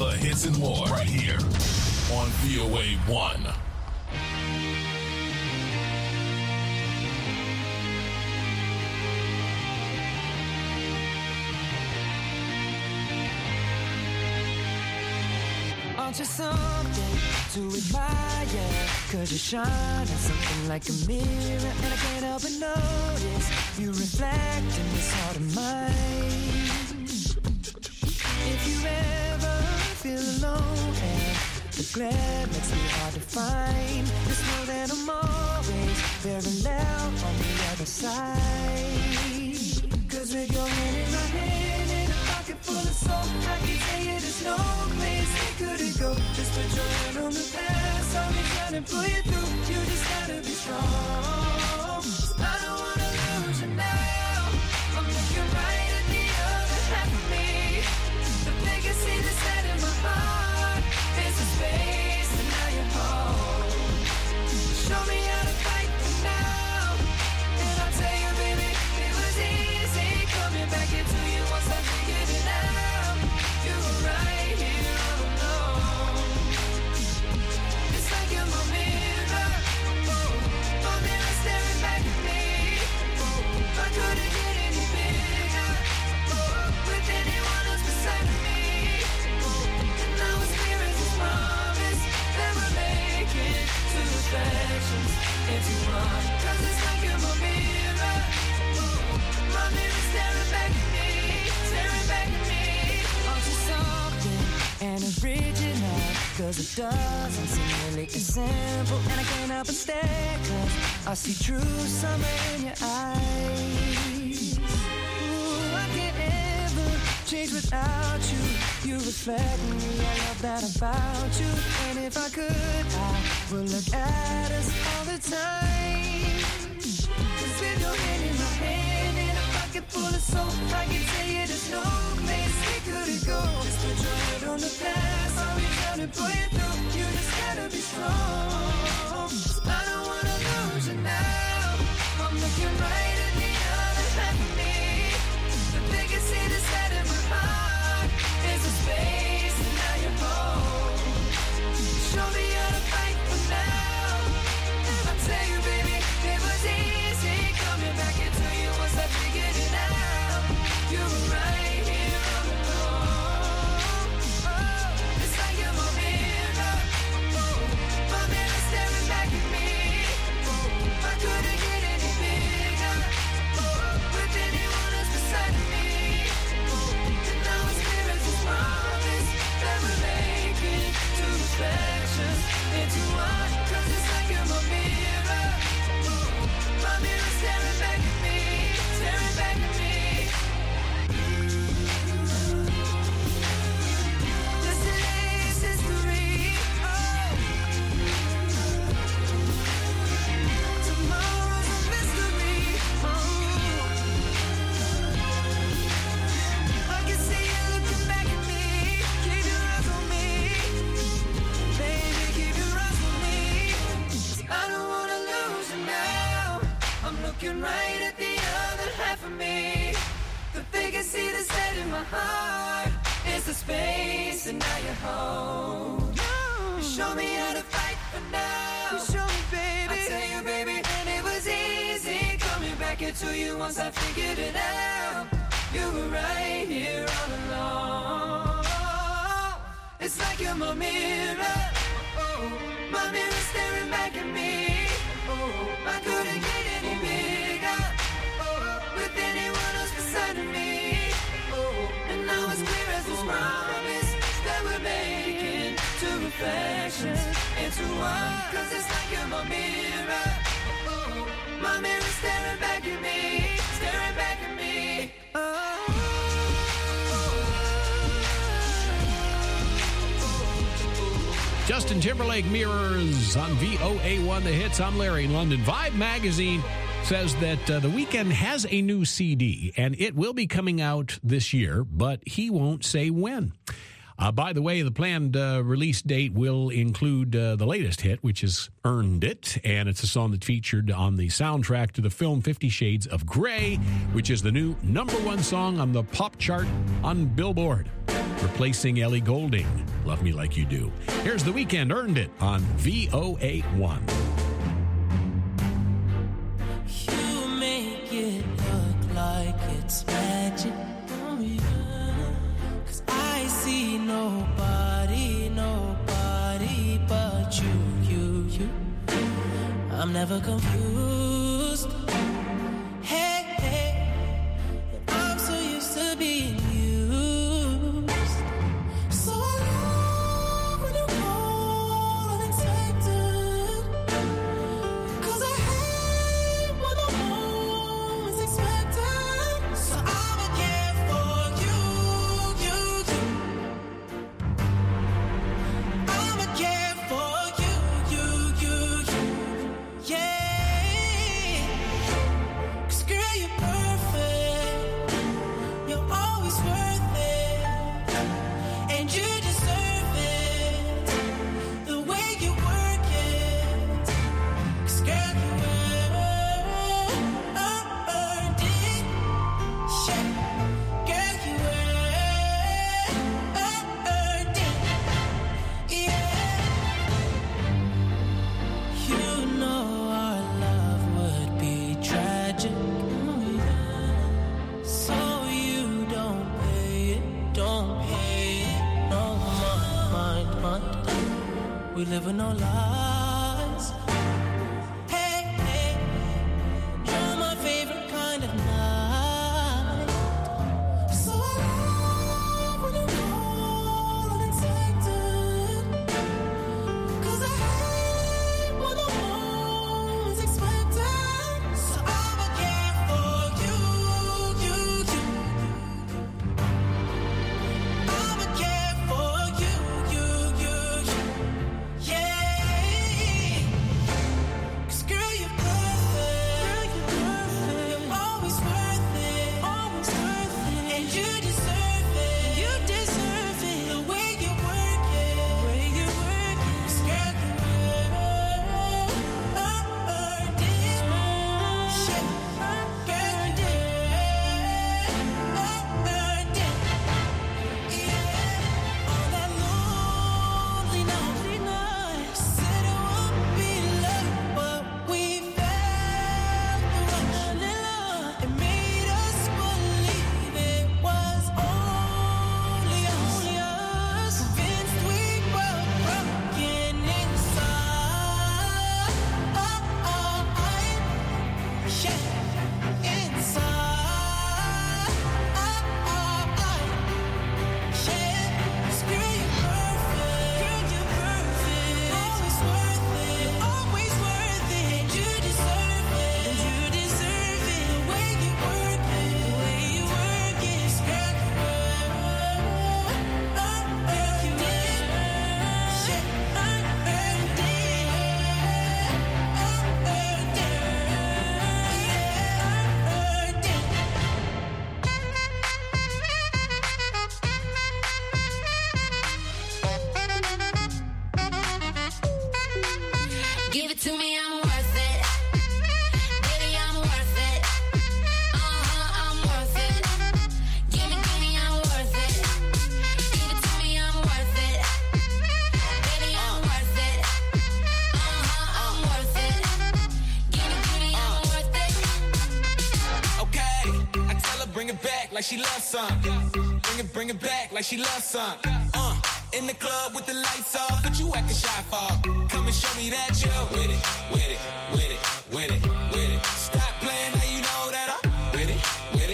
the hits and more right here on VOA 1. Aren't you something to admire? 'Cause you shine on something like a mirror, and I can't help but notice you reflect in this heart of mine. If you ever feel alone and the glare makes me hard to find, just know that I'm always parallel on the other side. 'Cause with your hand in my hand and a pocket full of soul, I can tell you there's no place we couldn't go. Just put your hand on the past, I'll be trying to pull you through. You just gotta be strong. I don't wanna lose you now. I'm looking right at the other half of me. The legacy that's set in my heart is a space, and now you're home. Show me how to fight for now, and I'll tell you, baby, it was easy coming back into you once I figured it out. You were right here all alone. It's like you're my mirror, my mirror staring back at me. I couldn't get any bigger with anyone else beside of me. And now it's clear as a promise that we're making two reflections into one. 'Cause it's like you're my mirror staring back at me, staring back at me. Aren't you something and original? 'Cause it doesn't seem really as simple, and I can't help but stare, 'cause I see true summer in your eyes. Ooh, I can't ever change without you. You reflect me, I love that about you. And if I could, I would look at us all the time. 'Cause with your hand in my hand and a pocket full of soul, I can tell you there's no place we couldn't go. Just put your head on the past, I'll be trying to pull you through. You just gotta be strong. I don't wanna lose you now. I'm looking right at the other half of me. The legacy that's set in my heart is a space, and now you're home. Show me how to fight for now, and I'll tell you, baby, it was easy coming back into you once I figured it out. You were right here all along. Oh, it's like you're my mirror staring back at me. I couldn't get any bigger with anyone else beside of me. And now it's clear as a promise that we're making two reflections into one. 'Cause it's like you're my mirror staring back at me, staring back at me. Yesterday's history. Tomorrow's a mystery. I can see you looking back at me. Keep your eyes on me, baby. Keep your eyes on me. I don't wanna lose you now. I'm looking right at the other half of me. The vacancy that's set in my heart is the space, and now you're home. You show me how to fight for now. You show me, baby. I tell you, baby, and it was easy coming back into you once I figured it out. You were right here all along. It's like you're my mirror, my mirror staring back at me. I couldn't get any bigger with anyone else beside of me. And now it's clear as this promise that we're making two reflections into one. 'Cause it's like you're my mirror staring back at me, staring back at me. Justin Timberlake, Mirrors on VOA1, The Hits. I'm Larry in London. Vibe magazine says that The Weeknd has a new CD, and it will be coming out this year, but he won't say when. By the way, the planned release date will include the latest hit, which is Earned It, and it's a song that's featured on the soundtrack to the film 50 Shades of Grey, which is the new #1 song on the pop chart on Billboard. replacing Ellie Goulding. Love Me Like You Do. Here's The Weeknd, Earned It on VOA1. You make it look like it's magic. Oh, yeah. 'Cause I see nobody but you. I'm never confused. Hey, I'm so used to being used. So I love when you call unexpected. 'Cause I hate when the moment's expected. So I'ma care for you. I'ma care for you. Yeah, 'cause girl, you're perfect. You're always worth it, and you deserve it. The way you work it, 'cause girl, you earned it. Yeah, girl, you earned it. Yeah, you know our love would be tragic. Oh, yeah. So you don't pay it. No mind. We live in no lies. Hey, you're my favorite kind of night. So I love when you call unexpected. 'Cause I hate when the moment's expected. So I'ma care for you. I'ma care for you. Yeah. 'Cause girl, you're perfect. You're always worth it. And you deserve it. The way you work it. 'Cause girl, you earned it. Shit. Girl, you earned it. Yeah. All that lonely night. Said it would be love, but we felt the rush. It made us believe it was only us. Convinced we were broken inside. Yeah, inside. Yeah, 'cause girl, you're perfect. Always worth it. And you deserve it. The way you work it. 'Cause girl, you earned it. Yeah, earned it. Give it to me, I'm worth it. Baby, I'm worth it. I'm worth it. Give me, I'm worth it. Give it to me, I'm worth it. Baby, I'm worth it. I'm worth it. Give me, I'm worth it. Okay, I tell her bring it back like she loves some. Bring it back like she loves some. In the club with the lights off, but you acting shy for. Come and show me that you're with it. Stop playing, now you know that I'm with it.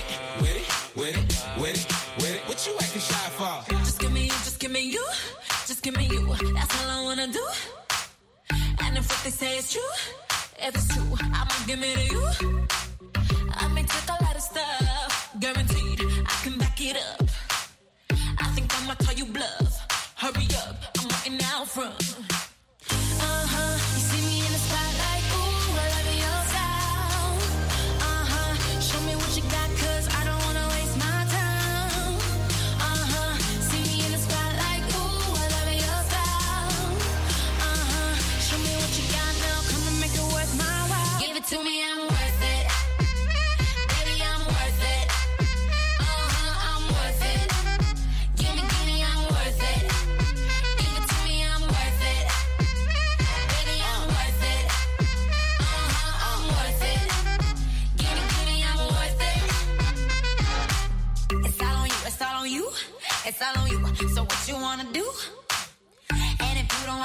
What you acting shy for? Just give me you. That's all I wanna do. And if what they say is true, if it's true, I'ma give it to you. I may take a lot of stuff, guaranteed I can back it up. I think I'ma call you bluff. Hurry up, I'm waiting out front. You see me in the spotlight, ooh, I love your style. Show me what you got, 'cause I don't wanna waste my time. See me in the spotlight, ooh, I love your style. Show me what you got now, come and make it worth my while. Give it to me, I'm worth it.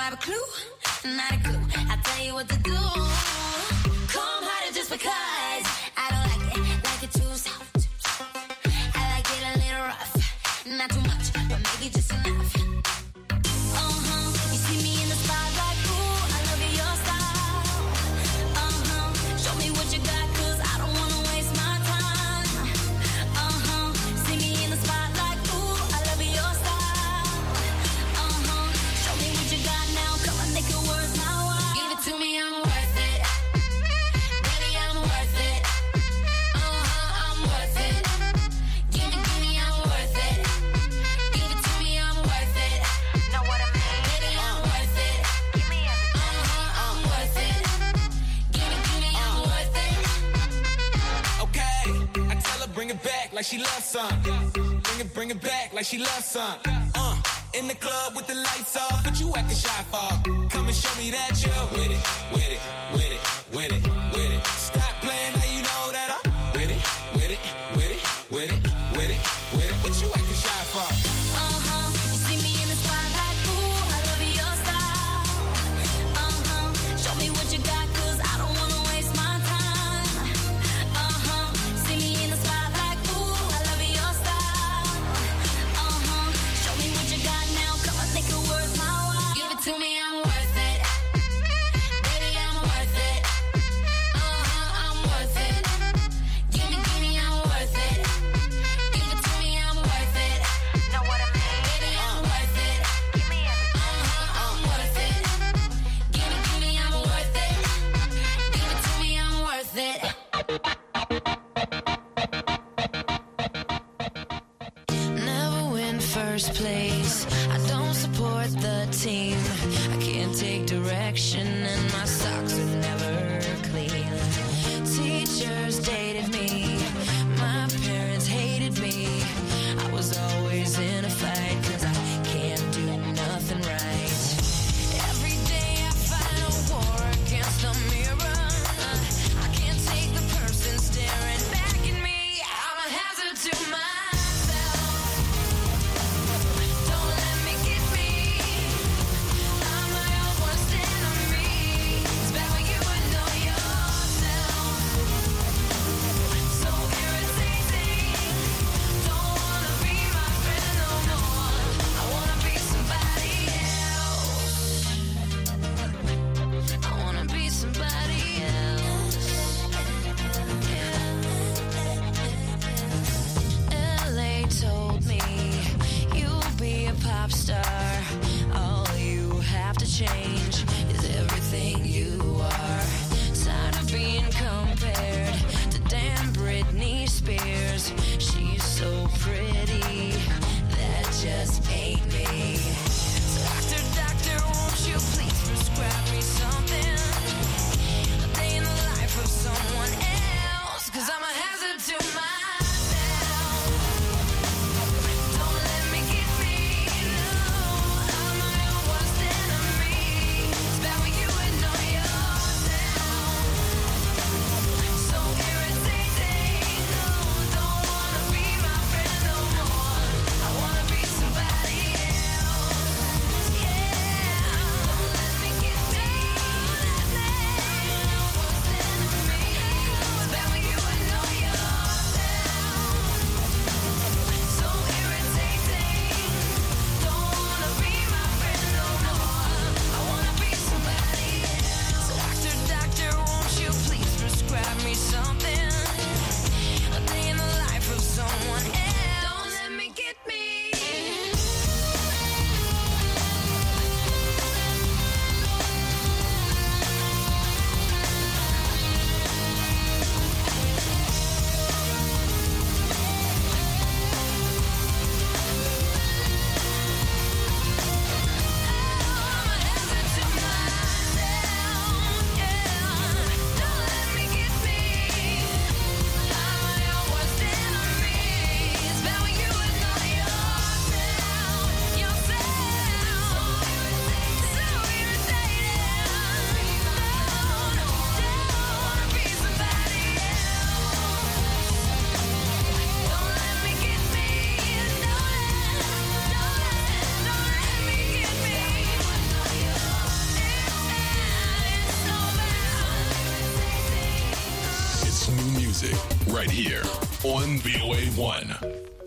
have a clue, not a clue. I'll tell you what to do. Come harder just because I don't like it too soft. I like it a little rough, not too much, but maybe just enough. You see me in the spotlight, ooh, I love your style. Show me what you got, 'cause I don't wanna waste my time. See me in the spotlight, ooh, I love your style. Show me what you got now, come on, make it worth my while. Give it to me, I'm worth it. Baby, I'm worth it. I'm worth it. Give me, I'm worth it. Give it to me, I'm worth it. Know what I mean? Baby, I'm worth it. Give me everything. I'm worth it. Give me, I'm worth it. Okay, I tell her bring it back like she loves some. Bring it back like she loves some. In the club with the lights off, but you acting shy for. Come and show me that you're with it, with it, with it, with it, with it. Stop playing, now you know that I'm with it, with it, with it, with it, with it, with it. What you acting shy for? You see me in the spotlight, ooh, I love your style. Show me what you got, 'cause I don't wanna waste my time. See me in the spotlight, ooh, I love your style. Show me what you got now, come on, make it worth my while. Give it to me, I'm worth it. Baby, I'm worth it. I'm worth it. Give me, I'm worth it. Give it to me, I'm worth it. Know what I mean? Baby, I'm worth it. Give me everything. I'm worth it. Give me, I'm worth it. Give it to me, I'm worth it. Never win first place. I don't support the team. I can't take direction, and my socks are never clean. Teachers dated me. My parents hated me. I was always in a fight, 'cause I can't do nothing right. Every day I fight a war against the mirror. I can't take the person staring back at me. I'm a hazard to myself. Don't let me get me. I'm my own worst enemy. It's bad when you know yourself. So irritating. Don't wanna be my friend no more. I wanna be somebody else. I wanna be somebody else. LA told me you'll be a pop star. All you have to change is everything you are. Tired of being compared to damn Britney Spears. She's so pretty, that just ain't me. So doctor, won't you please prescribe me something? A day in the life of someone else, 'cause I'm a hazard to myself. Don't let me get me, no. I'm my own worst enemy. It's bad when you know yourself. So irritating, no. Don't wanna be my friend no more. I wanna be somebody else. Yeah. Don't let me get me. right here on VOA1.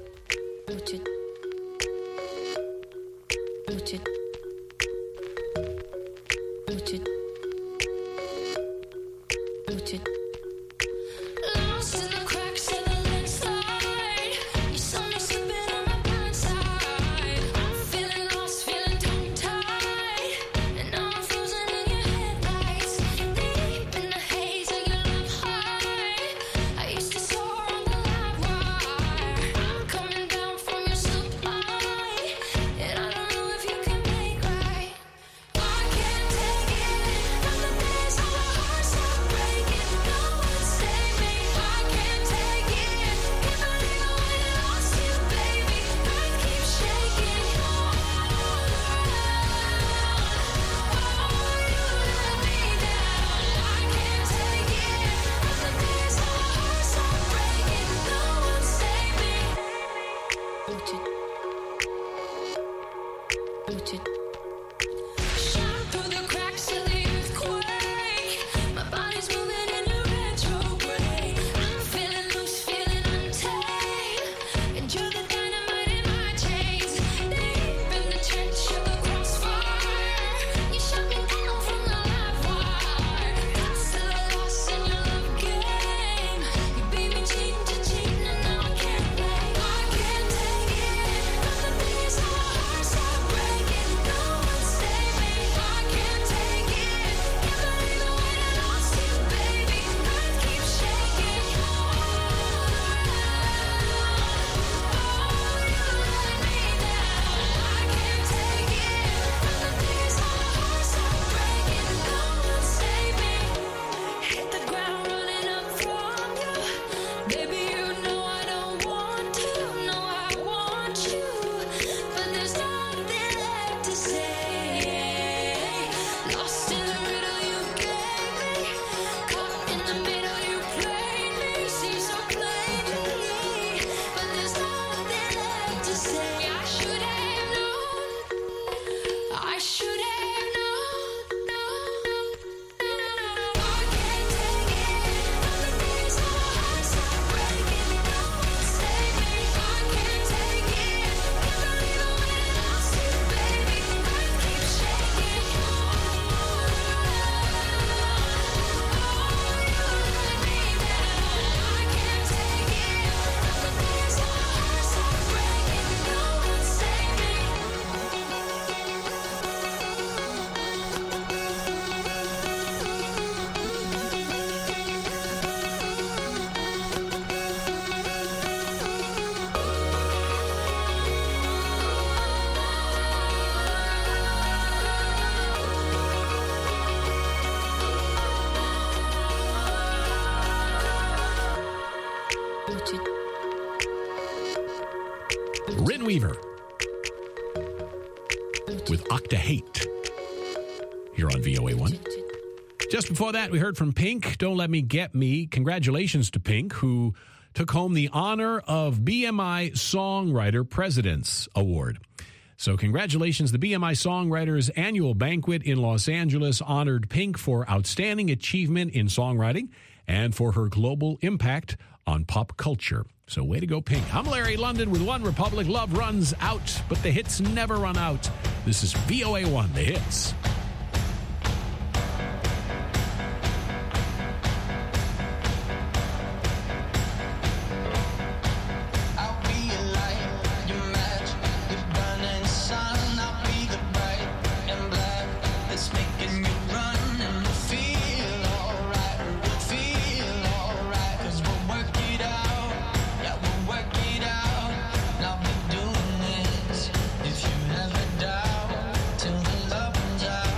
Lost in the cracks of the landslide. You saw me slipping on my blind side. I'm feeling lost, feeling tongue-tied, and now I'm frozen in your headlights. Deep in the haze of your love high, I used to soar on the live wire. I'm coming down from your supply, and I don't know if you can make right. I can't take it from the days of our hearts are breaking. No one save me. I can't take it. Can't believe I went and lost you, baby. Earth keeps shaking. Oh, you let me down. I can't take it from the days of our hearts are breaking. No one save me. Shot through the cracks of the earthquake. My body's moving in a retrograde. I'm feeling loose, feeling untamed, and you're the dynamite in my chains. Deep in the trench of the crossfire, you shot me down from the live wire. Got still lost in your love game. You beat me cheek to cheek, and now I can't play. I can't take it from the days our hearts are breaking. No one save me. I can't take it. Can't believe I went and lost you, baby. Earth keeps shaking. Oh, you let me down. I can't take it from the days our hearts are breaking. No one save me. Hit the ground running up from you, baby. You know I don't want to. No, I want you, but there's nothing left to say. Lost in the riddle you gave me, caught in the middle you played me. See so plainly, but there's nothing left to say. I should have known. I should have known. I can't take it from the days our hearts are breaking. No one save me. I can't take it. Can't believe I went and lost you, baby. Earth keeps shaking. Oh, you let me down. I can't take it from the days our hearts are breaking. No one save me. Rin Weaver with Octa Hate here on VOA1. Just before that, we heard from Pink, Don't Let Me Get Me. Congratulations to Pink, who took home the honor of BMI Songwriter President's Award. So congratulations. The BMI Songwriters Annual Banquet in Los Angeles honored Pink for outstanding achievement in songwriting and for her global impact on pop culture. So way to go, Pink. I'm Larry London with One Republic. Love runs out, but the hits never run out. This is VOA1, The Hits. I'll be your light, your match, your burning sun. I'll be the bright and black that's making you run and feel alright. Feel alright, 'cause we'll work it out. Yeah, we'll work it out. And I'll be doing this if you have a doubt till the love runs out.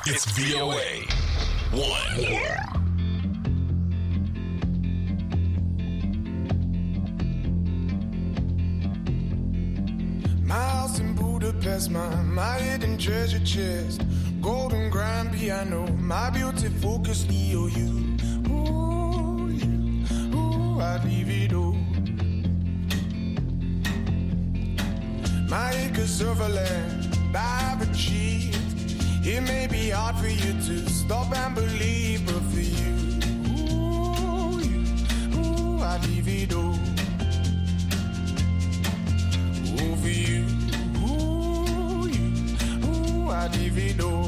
It's VOA 1. My house in Budapest, my hidden treasure chest, golden grand piano, my beauty focus EOU. Ooh, you, ooh, I'd leave it all. My acres of land I've achieved. It may be hard for you to stop and believe, but for you, I'd leave it all. Ooh, for you, I'd leave it all.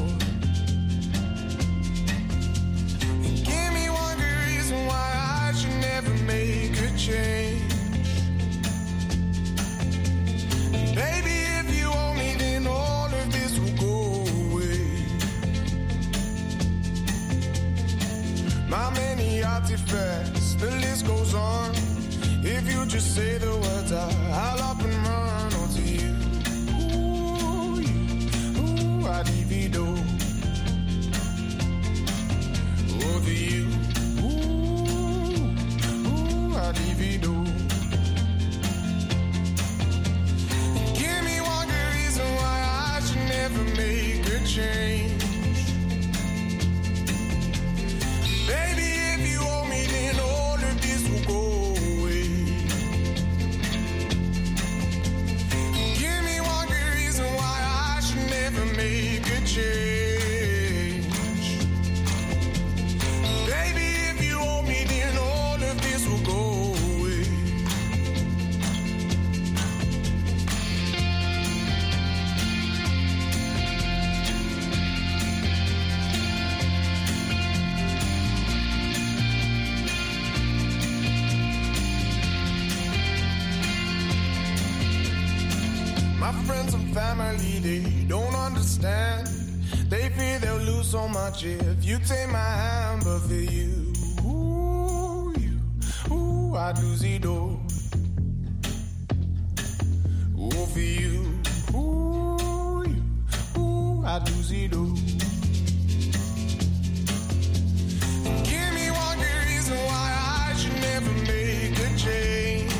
And give me one good reason why I should never make a change. Baby, if you owe me, then all of this will go away. My many artifacts, the list goes on. If you just say the words, I'll up and run onto you. Ooh, I'd leave it all. Over you. Ooh, I'd leave it all. Make a change. Baby, if you owe me, then all of this will go away. Give me one good reason why I should never make a change. Baby, if you owe me, then all of this will go away. My friends and family, they don't understand. They fear they'll lose so much if you take my hand. But for you, I'd lose it all. Oh, for you, I'd lose it all. Give me one good reason why I should never make a change.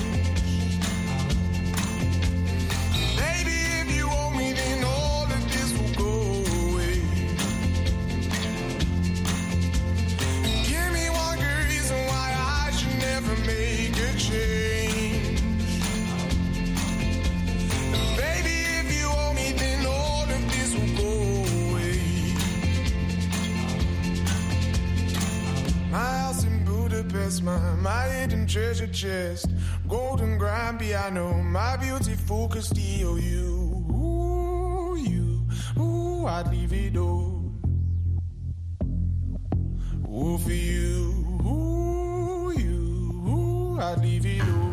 My hidden treasure chest, golden grand piano, my beauty focused EOU. Ooh, I'd leave it all. Ooh, for you, I'd leave it all.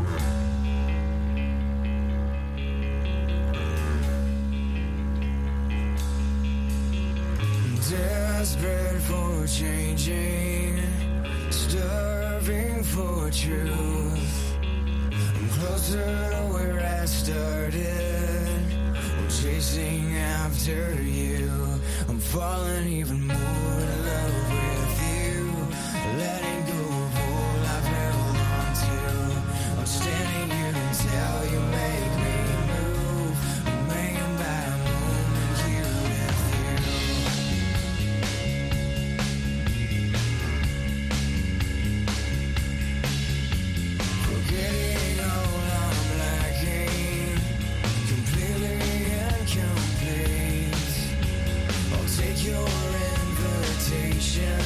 Desperate for changing, starving for truth. I'm closer to where I started. I'm chasing after you. I'm falling even more in love with you. Letting go of all I've held on to. I'm standing here until you make me move. I'm hanging by a moment you left Forgetting all I'm lacking, completely incomplete. I'll take your invitation.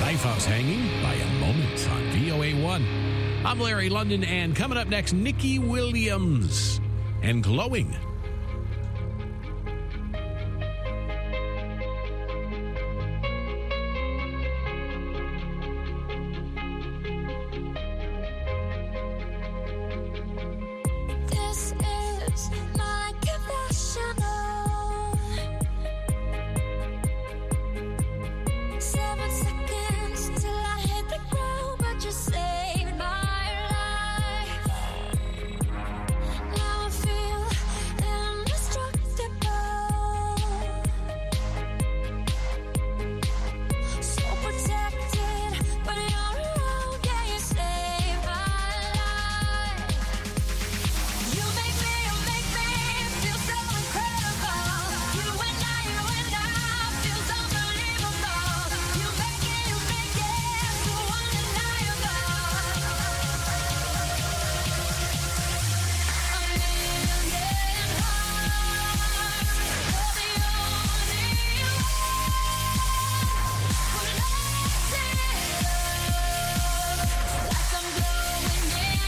Lifehouse hanging by a moment on VOA1. I'm Larry London, and coming up next, Nikki Williams and Glowing. This is my confessional. 7 seconds till I hit the ground, but you saved my life. Now I feel indestructible. So protected when you're around, yeah, you saved my life. You make me feel so incredible. You and I feels unbelievable. You make it so undeniable. A million hearts, you're the only one who loves it. Like I'm glowing in the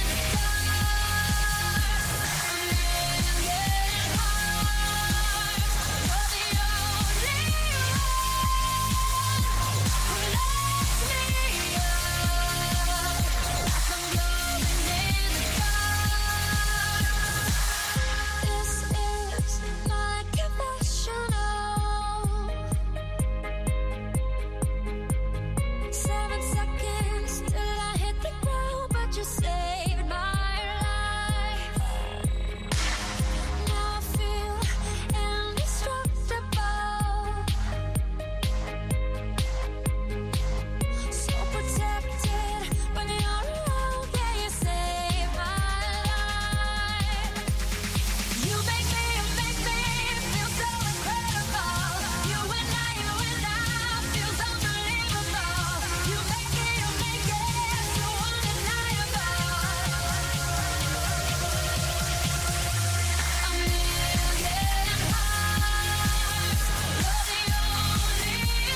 dark. A million hearts, you're the only one who loves me. Like I'm glowing in the dark. This is my confessional. 7 seconds till I hit the ground, but you saved my life. Now I feel indestructible. So protected when you're around, yeah, you saved my life. You make me feel so incredible. You and I feels unbelievable. You make it so undeniable. A million hearts, you're the only one who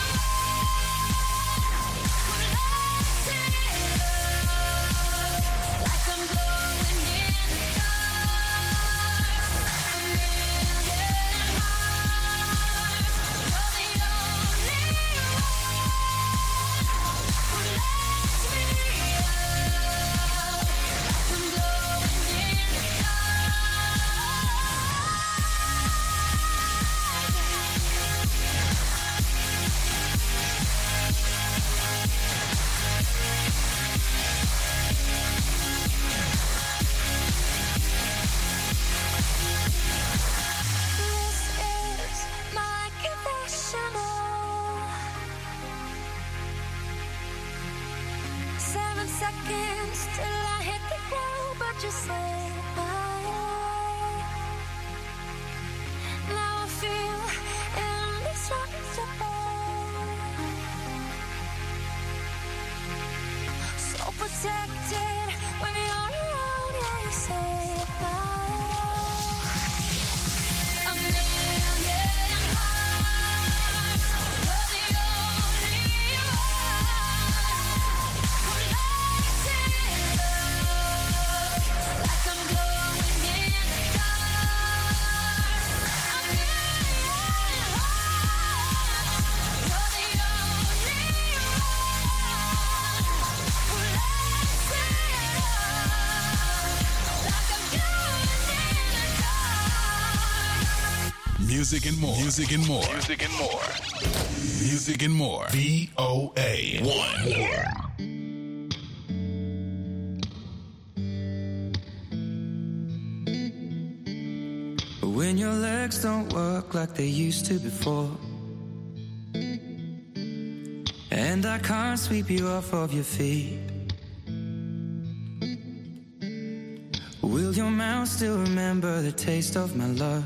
loves it. Like I'm glowing in the dark. A million hearts, you're the only one who loves me. Like I'm glowing in the This is my confessional. 7 seconds till I hit the ground, but you saved my life. Now I feel indestructible. So protected when you're around, yeah, you saved my life. A million hearts, you're the only one who loves it. Like I'm glowing in the dark. A million hearts, you're the only one who loves it. Like I'm glowing in the dark. Music and more. Music and more. Music and more. Music and more. VOA1. When your legs don't work like they used to before, and I can't sweep you off of your feet, will your mouth still remember the taste of my love?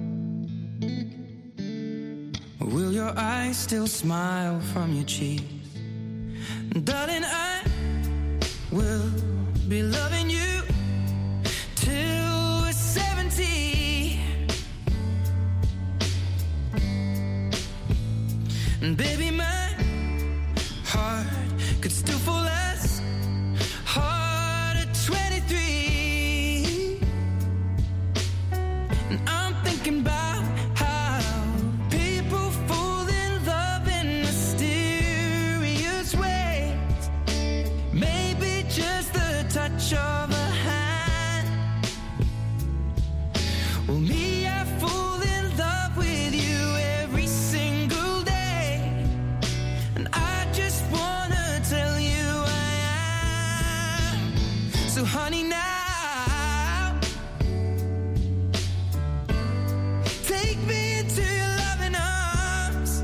Will your eyes still smile from your cheeks? Darling, I will be loving you till we're 70. And baby, my heart could still fall less hard at 23. And I'm thinking about how people fall in love in mysterious ways. Maybe just the touch of a hand. Well, me, I fall in love with you every single day. And I just wanna tell you I am. So honey, now take me into your loving arms.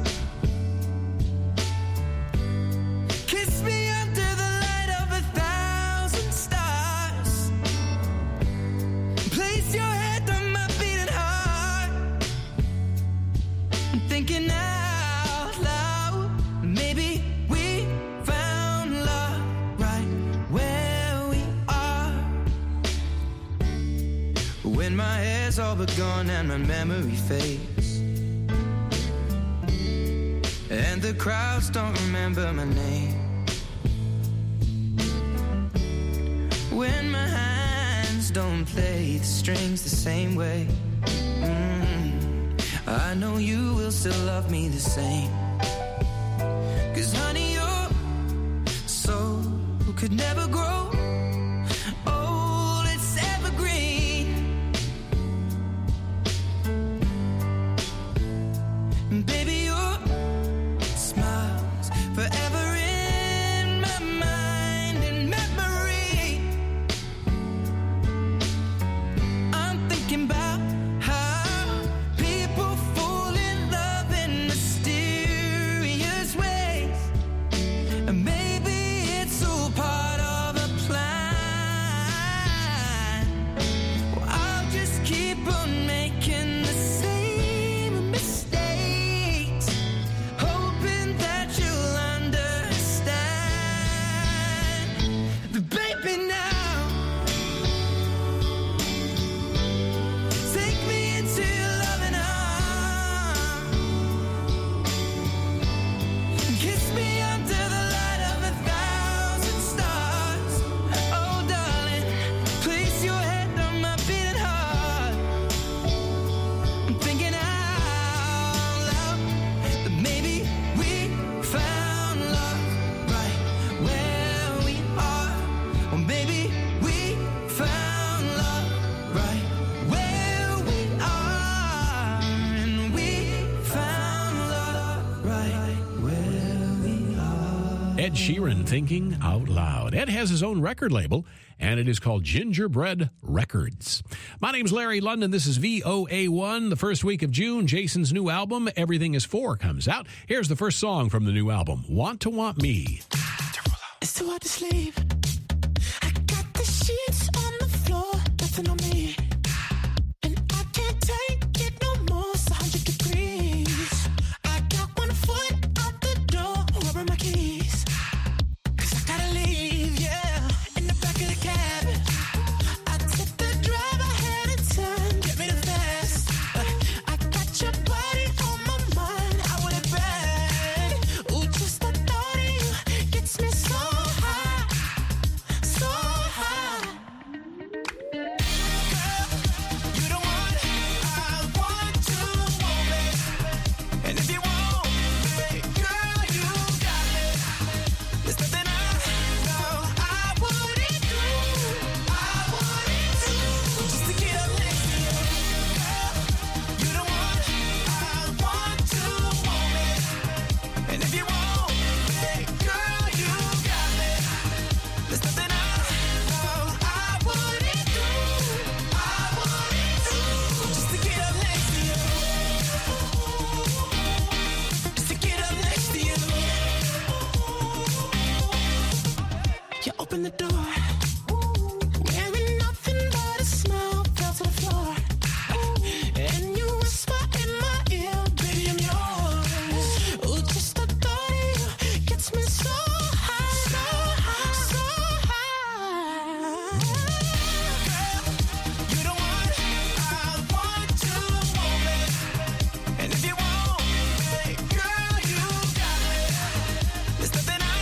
Kiss me under the light of 1,000 stars. Place your head on my beating heart. I'm thinking out loud. Maybe we found love right where we are. When my hair's all but gone and my memory fades, and the crowds don't remember my name. When my hands don't play the strings the same way, I know you will still love me the same. 'Cause honey, your soul could never grow old, it's evergreen. And baby, your smile's forever in my mind and memory. I'm thinking about how people fall in love in mysterious ways. And maybe it's all part of a plan. Well, I'll just keep on making the same mistakes, hoping that you'll understand. But baby, now take me into your loving arms. Kiss me under the light of 1,000 stars. Oh, darling, place your head on my beating heart. I'm thinking out loud that maybe we found love right where we are. Or maybe we found love right where we are. And we found love right where we are. Ed Sheeran, Thinking Out Loud. Ed has his own record label, and it is called Gingerbread Records. My name's Larry London. This is VOA1. The first week of June, Jason's new album, Everything Is 4, comes out. Here's the first song from the new album, Want to Want Me. It's too hard to sleep. I got the sheets on the floor, nothing on me. And I can't take it no more, it's 100 degrees. I got 1 foot out the door, where are my keys? 'Cause I gotta leave, yeah. In the back of the cab, I tip the driver ahead of time, get me the fast. I got your body on my mind, I want it bad. Ooh, just the thought of you gets me so high, so high. Girl, you the one I want to want me. And if you want me, girl, you got me. There's nothing I know I wouldn't do, just to get up next to you. Girl, you the one I want to want me. And if you want me, girl, you got me. There's nothing I know I wouldn't do, just to get up next to you. Just to get up next to you. You open the door, wearing nothing but a smile, fell to the floor. And you whisper in my ear, baby, I'm yours. Ooh, just the thought of you gets me so high, so high, so high. Girl, you the one I want to want me. And if you want me, girl, you got me. There's nothing I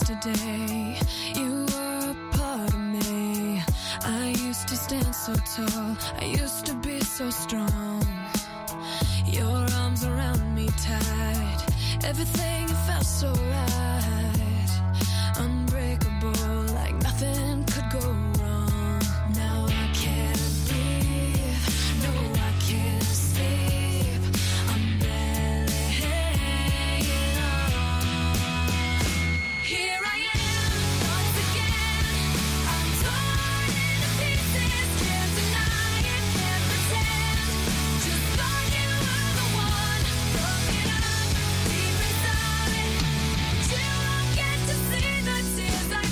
yesterday. You were a part of me. I used to stand so tall. I used to be so strong. Your arms around me tight. Everything felt so right. Unbreakable, like nothing could go wrong. Now I can't breathe. No, I can't sleep. I'm barely hanging on. Here I am, once again. I'm torn into pieces. Can't deny it, can't pretend. Just thought you were the one. Broken up deep inside. But you won't get to see the tears I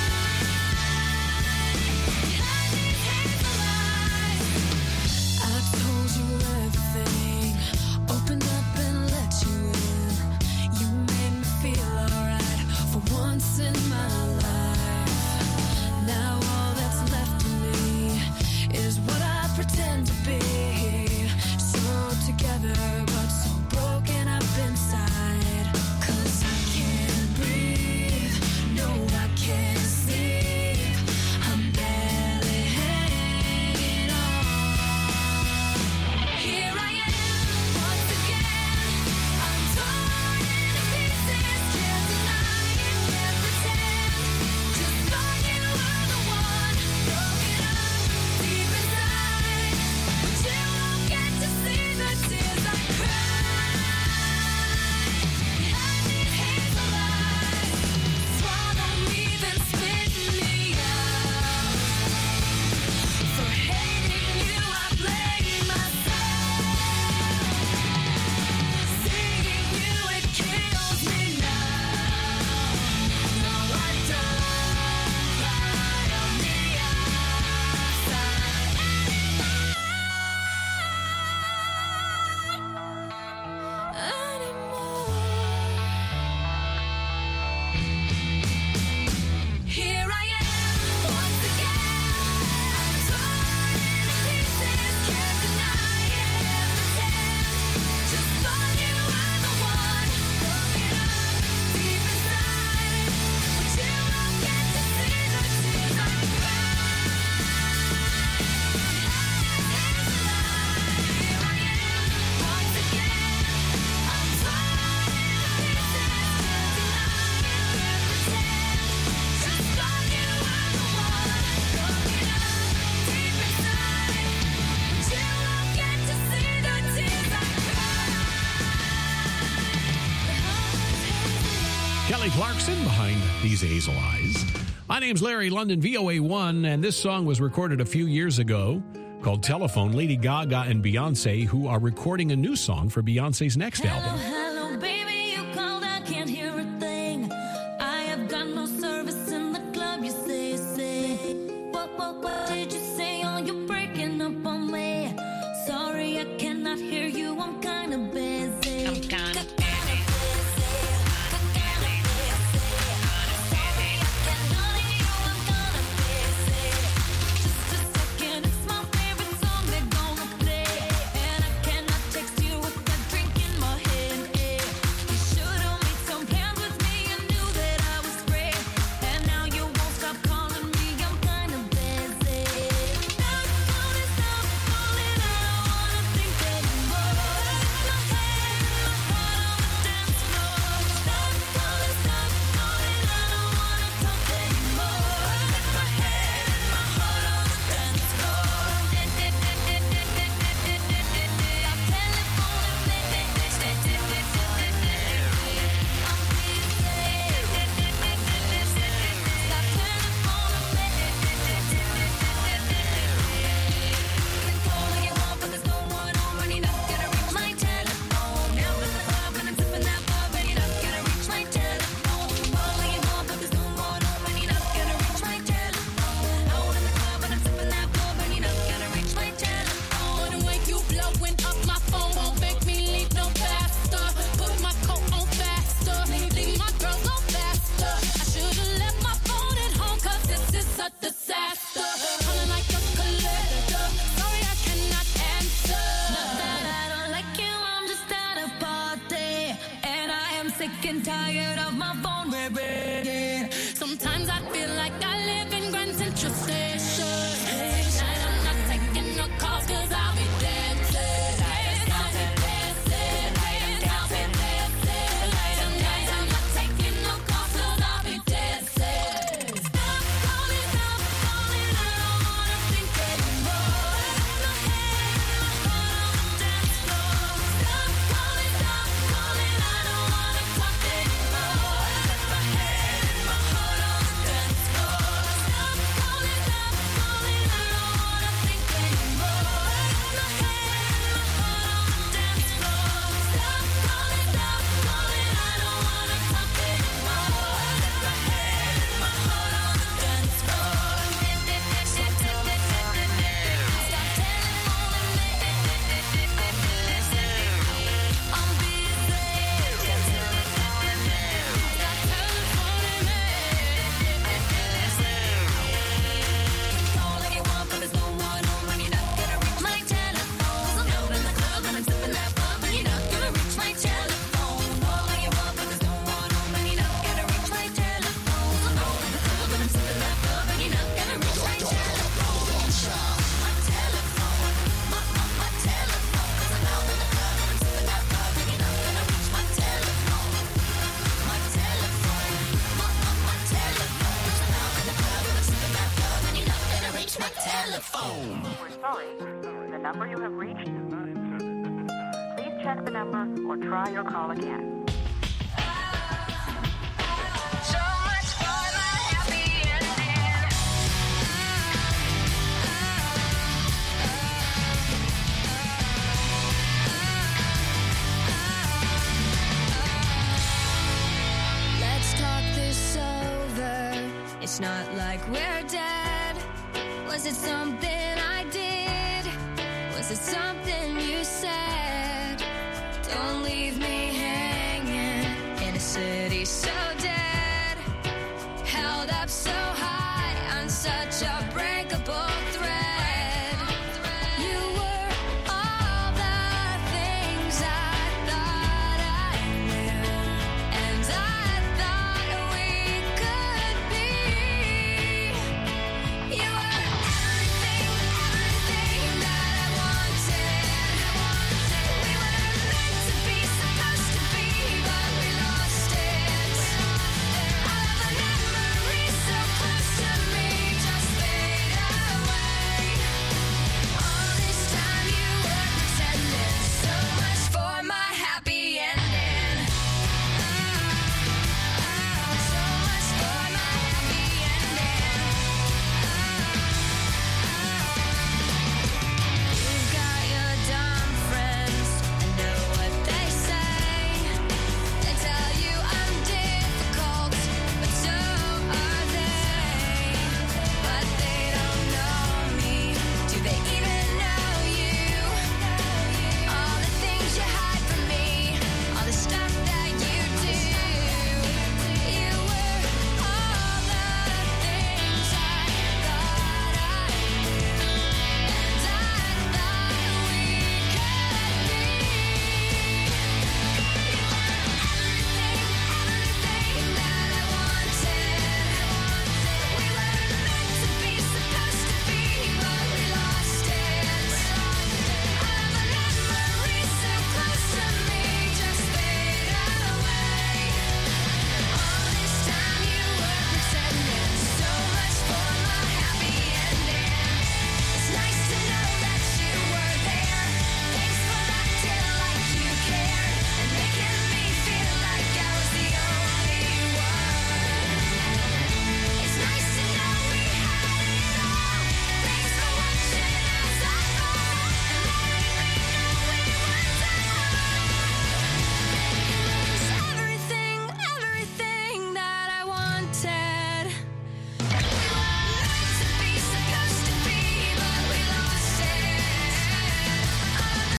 cried. Behind these hazel eyes, I told you everything. Opened up and let you in. You made me feel alright for once in my life. Now all that's left of me is what I pretend to be. So together but so broken up inside. 'Cause I can't breathe. No, I can't sleep. I'm barely hanging on. Here I am, once again. I'm torn into pieces. Can't deny it, can't pretend. Just thought you were the one. Broken up deep inside. But you won't get to see the tears I cried. Behind these hazel eyes, swallow me then spit me out. For hating you, I blame myself. Seeing you, it kills me now. No, I don't cry on the outside anymore. Here I am, once again. I'm torn into pieces. Can't deny it, can't pretend. Just thought you were the one. Broken up deep inside. But you won't get to see the tears I cried. Here I am, once again. I'm torn into pieces. Can't deny it, can't pretend. Just thought you were the one. Broken up deep inside. But you won't get to see the tears I cried. Kelly Clarkson behind These Hazel Eyes. My name's Larry London, VOA1, and this song was recorded a few years ago called Telephone. Lady Gaga and Beyonce, who are recording a new song for Beyonce's next album. Hello, baby, you called, I can't hear a thing. I have got no service in the club, you say. What did you say? Oh, you're breaking up on me. Sorry, I cannot hear you, I'm kinda busy. I'm kinda busy. Just a second, it's my favorite song they're gonna play. And I cannot text you with that drink in my hand. You should've made some plans with me, you knew that I was free. And now you won't stop calling me, I'm kinda busy. Now it's calling, stop calling, I don't wanna think anymore. My head and my heart on the dance floor. Stop calling, I don't wanna talk anymore. My head and my heart on the dance floor. Stop telephoning me. Calling you up, but there's no one home, and you're not gonna reach my telephone. Now I'm in the club and I'm sipping that pub, and you're not gonna reach my telephone. Calling you up, but there's no one home, and you're not gonna reach my telephone. Out in the club and I'm sipping that pub, and you're not gonna reach my telephone. The way you blowing up my phone won't make me leave no faster. Put my coat on faster, leave my girls on faster. I should've left my phone at home, 'cause this is a disaster. Calling like a collector, sorry I cannot answer. Not that I don't like you, I'm just at a party. And I am sick and tired of my phone ringing. Sometimes I feel like I live in Grand Central Station. Tonight I'm not taking no calls 'cause I'll be dancing. I'll be dancing. I'll be dancing. Tonight I'm not taking no calls 'cause I'll be dancing. Stop calling, I don't wanna think anymore. My head and my heart on the dance floor. Stop calling, I don't wanna talk anymore. My head and my heart on the dance floor. Stop calling, I don't wanna think anymore. My head and my heart on the dance floor. Stop calling, I don't wanna talk anymore. My head and my heart on the dance floor. Stop telephoning me. Stop telephoning me. I'm busy. Stop telephone me. Call anyone, but there's no one home when you're not gonna reach my telephone. I'm out in the club and I'm sipping that bub, and you're not gonna reach my telephone. Call anyone, but there's no one home when you're not gonna reach my telephone. I'm out in the club and I'm sipping that bub, and you're not gonna reach my telephone. My telephone, my telephone, 'cause I'm out in the club and I'm sipping that bub, and you're not gonna reach my telephone. My telephone, my telephone, 'cause I'm out in the club and I'm sipping that bub, and you're not gonna reach my telephone. We're sorry. The number you have reached is not in service. Please check the number or try your call again. So much for my happy ending. Let's talk this over. It's not like we're dead. Was it something I did? Was it something you